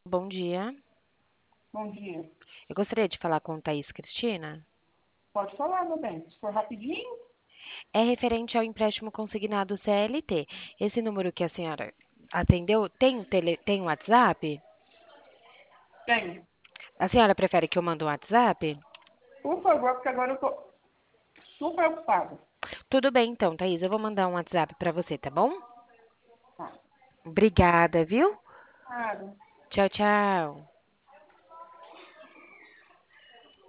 Bom dia. Bom dia. Eu gostaria de falar com Thaís Cristina. Pode falar, meu bem. Se for rapidinho, É referente ao empréstimo consignado CLT. Esse número que a senhora atendeu tem um WhatsApp? tenho. A senhora prefere que eu mande um WhatsApp? Por favor, porque agora eu tô super ocupada. Tudo bem, então, Thaís. Eu vou mandar um WhatsApp para você, tá bom? Tá. Obrigada, viu? Claro. Tchau, tchau.